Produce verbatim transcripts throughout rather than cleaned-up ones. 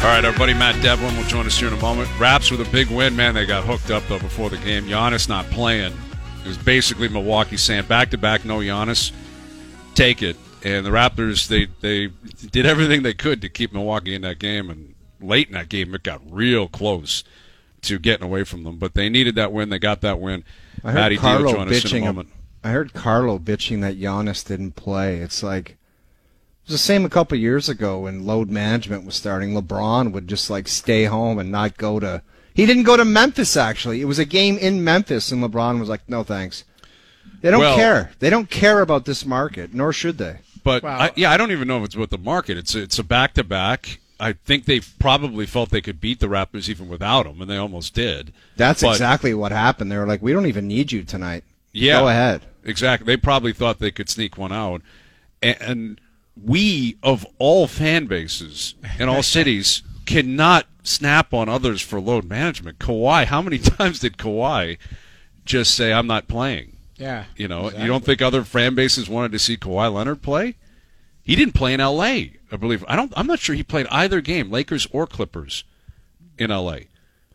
All right, our buddy Matt Devlin will join us here in a moment. Raps with a big win. Man, they got hooked up, though, before the game. Giannis not playing. It was basically Milwaukee saying, back-to-back, no Giannis, take it. And the Raptors, they, they did everything they could to keep Milwaukee in that game. And late in that game, it got real close to getting away from them. But they needed that win. They got that win. I Matty heard Carlo D will join us in a bitching. moment. I heard Carlo bitching that Giannis didn't play. It's like, it was the same a couple of years ago when load management was starting. LeBron would just like stay home and not go to. He didn't go to Memphis. Actually, it was a game in Memphis, and LeBron was like, "No thanks." They don't Well, care. They don't care about this market, nor should they. But Wow. I, yeah, I don't even know if it's with the market. It's it's a back to back. I think they probably felt they could beat the Raptors even without him, and they almost did. That's But- exactly what happened. They were like, "We don't even need you tonight. Yeah, Go ahead." Exactly. They probably thought they could sneak one out, and, and we of all fan bases in all cities cannot snap on others for load management. Kawhi, how many times did Kawhi just say, "I'm not playing"? Yeah. You know, exactly. you don't think other fan bases wanted to see Kawhi Leonard play? He didn't play in L A, I believe. I don't. I'm not sure he played either game, Lakers or Clippers, in L A.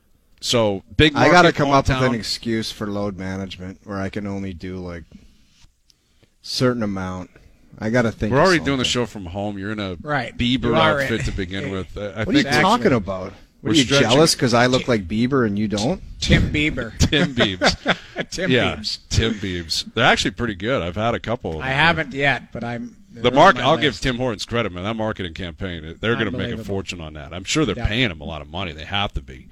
So big. I got to market, come up with hometown. an excuse for load management where I can only do like certain amount. I got to think. We're of already doing the something. show from home. You're in a Right. Bieber You are outfit in- to begin with. I What are you think talking about? we're What, are you stretching- jealous because I look like Bieber and you don't? Tim Bieber. Tim Biebs. Tim yeah, Biebs. Tim Biebs. They're actually pretty good. I've had a couple of them. I haven't yet, but I'm. The they're on market. my I'll give list. Tim Hortons credit, man. That marketing campaign, they're going to make a Unbelievable. fortune on that. I'm sure they're Yeah. paying him a lot of money. They have to be.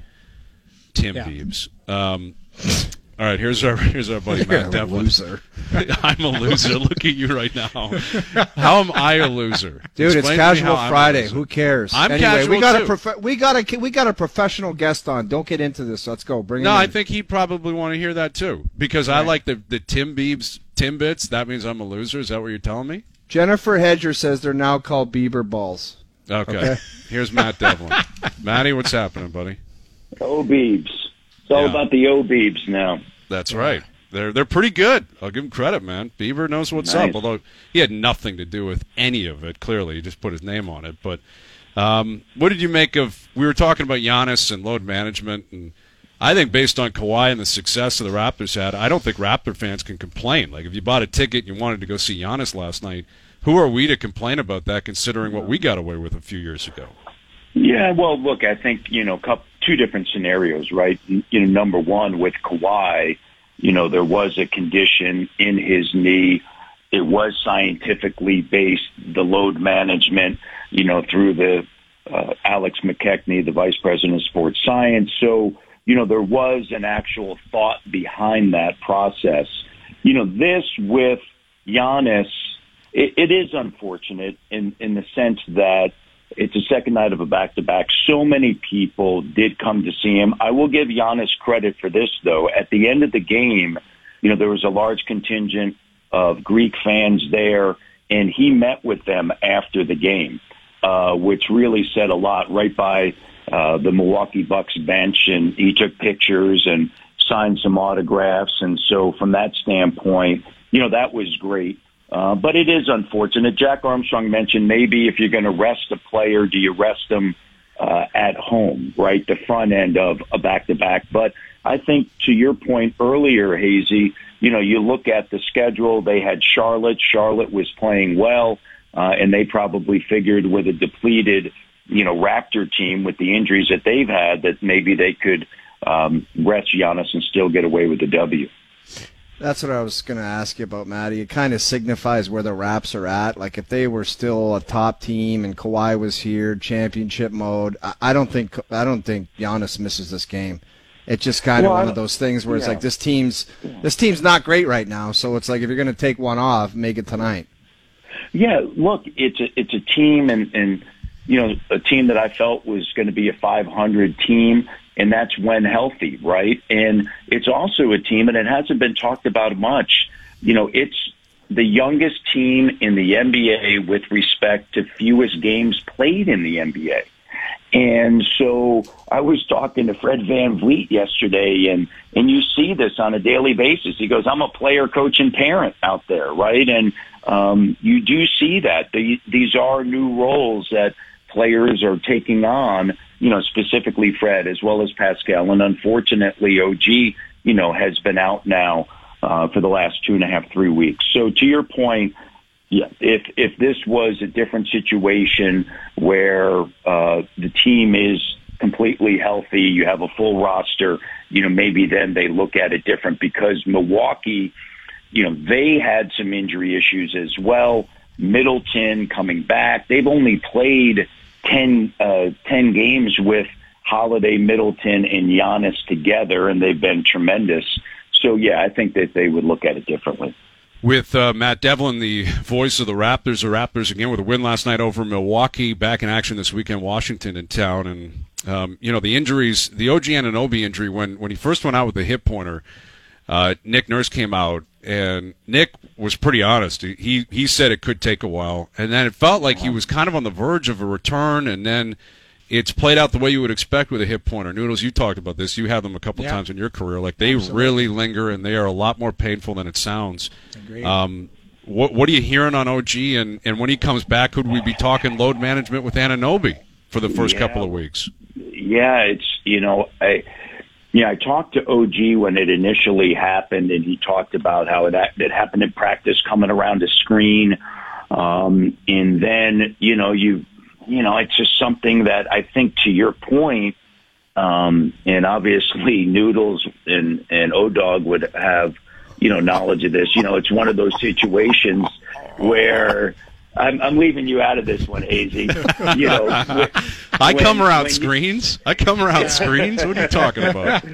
Tim Yeah. Biebs. Um, all right, here's our here's our buddy You're Matt a Devlin. loser. I'm a loser. Look at you right now. How am I a loser? Dude, Explain it's to me Casual how I'm a Friday. loser. Who cares? I'm anyway, casual we got too. a prof- we got a we got a professional guest on. Don't get into this. Let's go. Bring No, him in. I think he'd probably want to hear that too because I Right. like the the Tim Biebs Timbits. That means I'm a loser. Is that what you're telling me? Jennifer Hedger says they're now called Bieber balls. Okay. Okay. Here's Matt Devlin. Matty, what's happening, buddy? O-Beebs. It's all Yeah. about the O-Beebs now. That's right. They're they're pretty good. I'll give him credit, man. Bieber knows what's Nice. up. Although he had nothing to do with any of it. Clearly, he just put his name on it. But um, what did you make of? We were talking about Giannis and load management, and I think based on Kawhi and the success of the Raptors had, I don't think Raptor fans can complain. Like if you bought a ticket and you wanted to go see Giannis last night, who are we to complain about that? Considering what we got away with a few years ago. Yeah, well, look, I think, you know, coup- two different scenarios, right? You know, number one, with Kawhi, you know, there was a condition in his knee. It was scientifically based, the load management, you know, through the uh, Alex McKechnie, the vice president of sports science. So, you know, there was an actual thought behind that process. You know, this with Giannis, it, it is unfortunate in, in the sense that it's a second night of a back-to-back. So many people did come to see him. I will give Giannis credit for this, though. At the end of the game, you know, there was a large contingent of Greek fans there, and he met with them after the game, uh, which really said a lot right by uh, the Milwaukee Bucks bench, and he took pictures and signed some autographs. And so from that standpoint, you know, that was great. Uh, but it is unfortunate. Jack Armstrong mentioned maybe if you're going to rest a player, do you rest them uh, at home, right, the front end of a back-to-back. But I think to your point earlier, Hazy, you know, you look at the schedule. They had Charlotte. Charlotte was playing well, uh, and they probably figured with a depleted, you know, Raptor team with the injuries that they've had that maybe they could um, rest Giannis and still get away with the W. That's what I was going to ask you about, Matty. It kind of signifies where the Raps are at. Like if they were still a top team and Kawhi was here, championship mode, I, I don't think I don't think Giannis misses this game. It's just kind Well, of I one of don't- those things where it's yeah. like this team's this team's not great right now. So it's like if you're going to take one off, make it tonight. Yeah, look, it's a it's a team, and and you know, a team that I felt was going to be a five hundred team, and that's when healthy, right? And it's also a team, and it hasn't been talked about much. You know, it's the youngest team in the N B A with respect to fewest games played in the N B A. And so I was talking to Fred Van Vliet yesterday, and, and you see this on a daily basis. He goes, I'm a player, coach, and parent out there, right? And um, you do see that. The, these are new roles that players are taking on, you know, specifically Fred as well as Pascal. And unfortunately, O G, you know, has been out now uh, for the last two and a half, three weeks. So to your point, yeah, if if this was a different situation where uh, the team is completely healthy, you have a full roster, you know, maybe then they look at it different, because Milwaukee, you know, they had some injury issues as well. Middleton coming back. They've only played ten, uh, ten games with Holiday, Middleton, and Giannis together, and they've been tremendous. So, yeah, I think that they would look at it differently. With uh, Matt Devlin, the voice of the Raptors, the Raptors again with a win last night over Milwaukee, back in action this weekend, Washington in town. And, um, you know, the injuries, the O G Anunoby injury, when, when he first went out with the hip pointer, uh, Nick Nurse came out, and Nick was pretty honest. He, he said it could take a while, and then it felt like he was kind of on the verge of a return, and then it's played out the way you would expect with a hip pointer. Noodles, you talked about this. You had them a couple yeah. times in your career. Like, they Absolutely. really linger, and they are a lot more painful than it sounds. Agreed. Um, what what are you hearing on O G? And, and when he comes back, could we be talking load management with Anunoby for the first yeah. couple of weeks? Yeah, it's, you know, I, yeah, I talked to O G when it initially happened, and he talked about how it, it happened in practice, coming around a screen. Um, and then, you know, you, you know, it's just something that I think, to your point, um, and obviously Noodles and, and O-Dog would have, you know, knowledge of this. You know, it's one of those situations where I'm, I'm leaving you out of this one, Hazy. You know, when, I come when, around when screens. You, I come around screens. What are you talking about?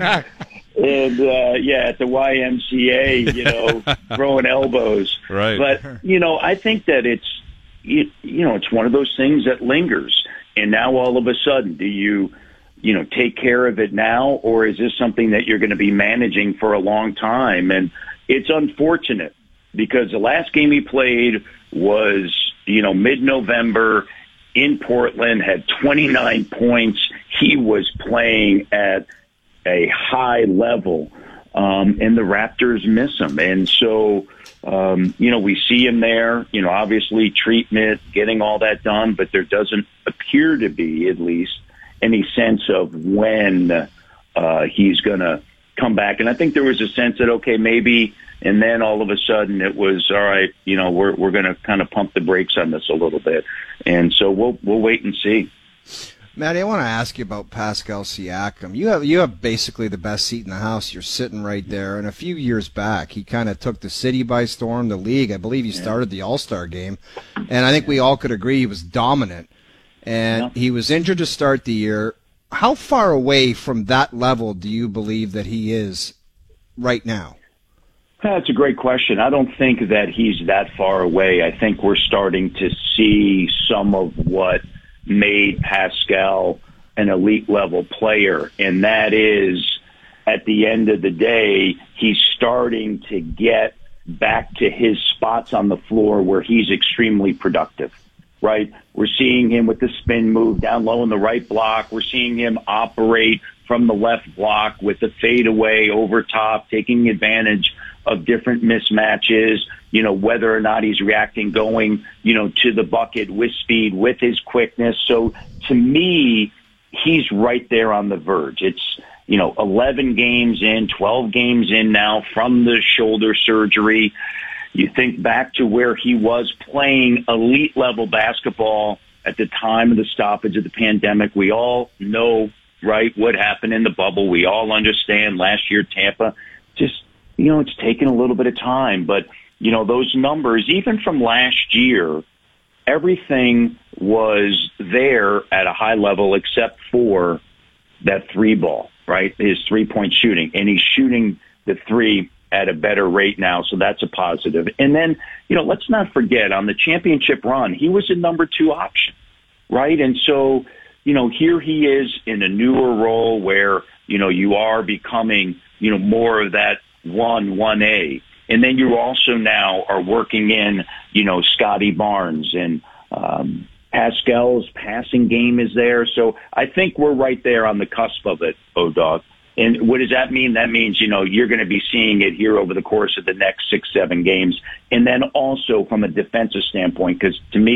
And, uh, yeah, at the Y M C A, you know, throwing elbows. Right. But, you know, I think that it's, you, you know, it's one of those things that lingers. And now all of a sudden, do you, you know, take care of it now, or is this something that you're going to be managing for a long time? And it's unfortunate, because the last game he played was, you know, mid-November in Portland, had twenty-nine points. He was playing at a high level, um, and the Raptors miss him. And so, um, you know, we see him there, you know, obviously treatment, getting all that done, but there doesn't appear to be, at least, any sense of when uh, he's going to come back. And I think there was a sense that, okay, maybe, and then all of a sudden it was, all right, you know, we're we're going to kind of pump the brakes on this a little bit. And so we'll we'll wait and see. Matty, I want to ask you about Pascal Siakam. You have you have basically the best seat in the house. You're sitting right there. And a few years back, he kind of took the city by storm, the league. I believe he started the All-Star game. And I think we all could agree he was dominant. And Yeah. he was injured to start the year. How far away from that level do you believe that he is right now? That's a great question. I don't think that he's that far away. I think we're starting to see some of what made Pascal an elite level player, and that is, at the end of the day, he's starting to get back to his spots on the floor where he's extremely productive, right? We're seeing him with the spin move down low in the right block. We're seeing him operate from the left block with the fadeaway over top, taking advantage of different mismatches, you know, whether or not he's reacting, going, you know, to the bucket with speed, with his quickness. So to me, he's right there on the verge. It's, you know, eleven games in, twelve games in now from the shoulder surgery. You think back to where he was playing elite level basketball at the time of the stoppage of the pandemic. We all know, right, what happened in the bubble. We all understand last year, Tampa, just, you know, it's taken a little bit of time, but, you know, those numbers, even from last year, everything was there at a high level except for that three ball, right? His three-point shooting. And he's shooting the three at a better rate now, so that's a positive. And then, you know, let's not forget, on the championship run, he was a number two option, right? And so, you know, here he is in a newer role where, you know, you are becoming, you know, more of that one, one A. And then you also now are working in, you know, Scotty Barnes, and um, Pascal's passing game is there. So I think we're right there on the cusp of it, O-Dog. And what does that mean? That means, you know, you're going to be seeing it here over the course of the next six, seven games. And then also from a defensive standpoint, because to me,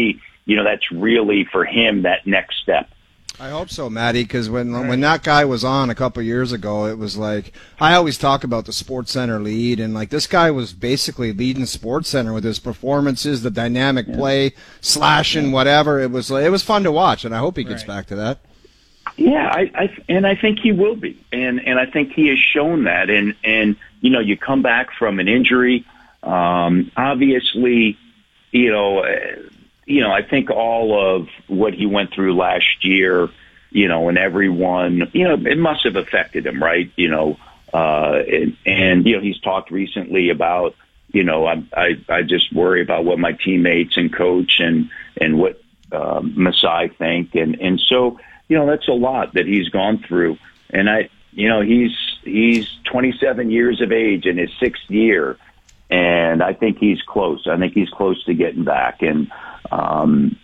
you know, that's really for him that next step. I hope so, Matty, because when when that guy was on a couple years ago, it was like, I always talk about the Sports Center lead, and like this guy was basically leading Sports Center with his performances, the dynamic yeah. play, slashing, whatever. It was it was fun to watch, and I hope he gets right. back to that. Yeah, I, I and I think he will be, and and I think he has shown that, and and you know, you come back from an injury, um, obviously, you know. Uh, You know, I think all of what he went through last year, you know, and everyone, you know, it must have affected him, right? You know, uh, and, and, you know, he's talked recently about, you know, I, I, I just worry about what my teammates and coach and, and what, uh, Masai think. And, and so, you know, that's a lot that he's gone through. And I, you know, he's, he's twenty-seven years of age in his sixth year. And I think he's close. I think he's close to getting back. And, Um,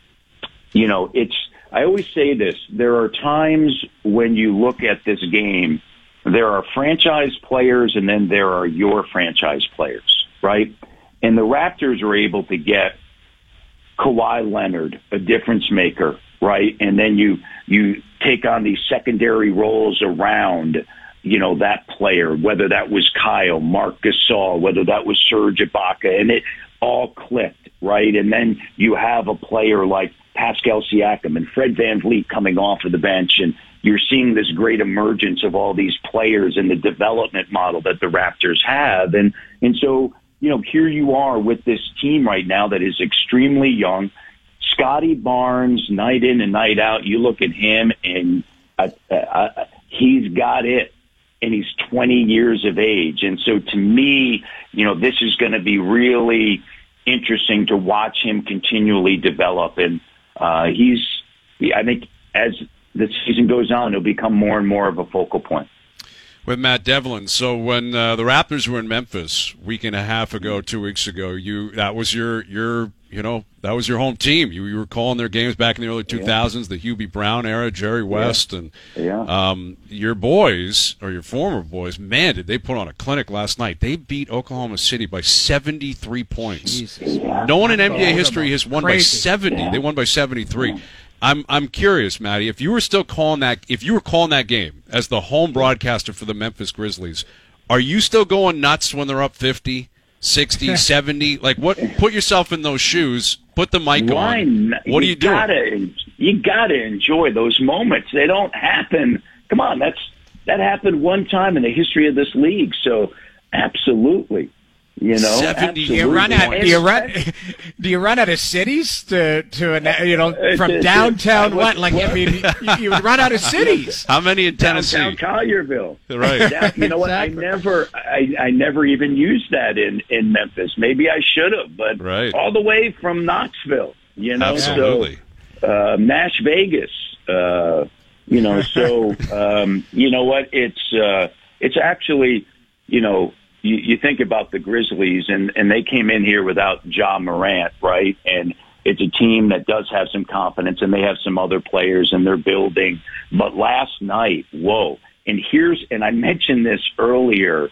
you know, it's, I always say this, there are times when you look at this game, there are franchise players and then there are your franchise players, right? And the Raptors are able to get Kawhi Leonard, a difference maker, right? And then you, you take on these secondary roles around, you know, that player, whether that was Kyle, Marc Gasol, whether that was Serge Ibaka, and it all clicked, right? And then you have a player like Pascal Siakam and Fred VanVleet coming off of the bench, and you're seeing this great emergence of all these players in the development model that the Raptors have. And, and so, you know, here you are with this team right now that is extremely young. Scotty Barnes, night in and night out, you look at him and uh, uh, he's got it. And he's twenty years of age. And so to me, you know, this is going to be really interesting to watch him continually develop. And uh, he's, I think as the season goes on, he'll become more and more of a focal point. With Matt Devlin. So when uh, the Raptors were in Memphis a week and a half ago, two weeks ago, you that was your your you know that was your home team. You, you were calling their games back in the early two thousands, yeah. the Hubie Brown era, Jerry West, yeah. and yeah. Um, your boys or your former boys. Man, did they put on a clinic last night? They beat Oklahoma City by seventy-three points. Jesus. No one in N B A history has won Crazy. by seventy. Yeah. They won by seventy-three. Yeah. I'm I'm curious, Matty, if you were still calling that if you were calling that game as the home broadcaster for the Memphis Grizzlies, are you still going nuts when they're up fifty, sixty, seventy? Like what put yourself in those shoes, put the mic Why on. Not? What are you, you doing? Gotta, you got to enjoy those moments. They don't happen. Come on, that's that happened one time in the history of this league. So absolutely. You know, seventy do you run out? Do you run? Do you run out of cities to to you know from downtown? What like I mean, you, you would run out of cities. How many in Tennessee? Downtown Collierville. Right. Down, you know what? Exactly. I never, I, I never even used that in in Memphis. Maybe I should have, but right. all the way from Knoxville. You know, absolutely. So, uh, Nash Vegas. Uh, you know, so um, you know what? It's uh, it's actually, you know. You, you think about the Grizzlies, and, and they came in here without Ja Morant, right? And it's a team that does have some confidence, and they have some other players, and they're building. But last night, whoa. And here's, and I mentioned this earlier,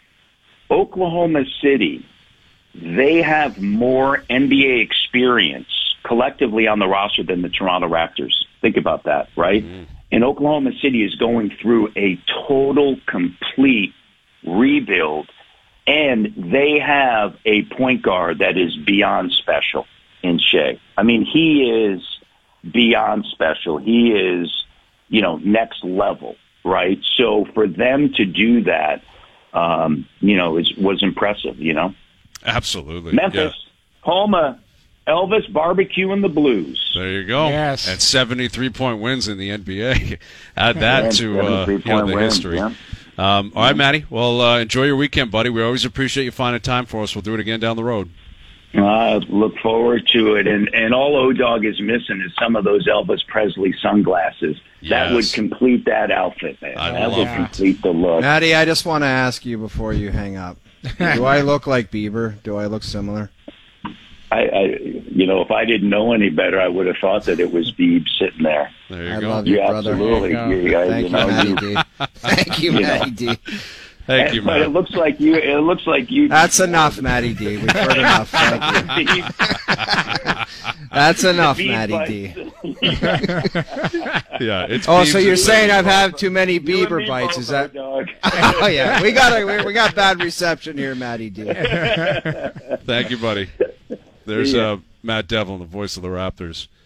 Oklahoma City, they have more N B A experience collectively on the roster than the Toronto Raptors. Think about that, right? Mm-hmm. And Oklahoma City is going through a total, complete rebuild. And they have a point guard that is beyond special in Shea. I mean, he is beyond special. He is, you know, next level, right? So for them to do that, um, you know, is, was impressive, you know? Absolutely. Memphis, yeah. home of Elvis Barbecue and the Blues. There you go. Yes. And seventy-three point wins in the N B A. Add that yeah, to uh, you know, the wins, history. Yeah. Um, all right, Matty. Well, uh, enjoy your weekend, buddy. We always appreciate you finding time for us. We'll do it again down the road. I uh, look forward to it. And, and all O-Dog is missing is some of those Elvis Presley sunglasses. Yes. That would complete that outfit, man. I that love would it. complete the look. Matty, I just want to ask you before you hang up. Do I look like Bieber? Do I look similar? I, I, you know, if I didn't know any better, I would have thought that it was Beeb sitting there. There you I go. love you, Yeah, brother. absolutely. There You guys, Thank you you, know, Matty you- D. Thank you, You know. Matty D. Thank you, But it man. looks like you. It looks like you. That's enough, Matty D. We've heard enough. Thank you. That's enough, The bead Matty bites. D. Yeah, it's Oh, so beans you're and- saying I've had too many You and Bieber me bites? both, Is that? dog? Oh yeah, we got a, we, we got bad reception here, Matty D. Thank you, buddy. There's See ya. uh, Matt Devlin, the voice of the Raptors.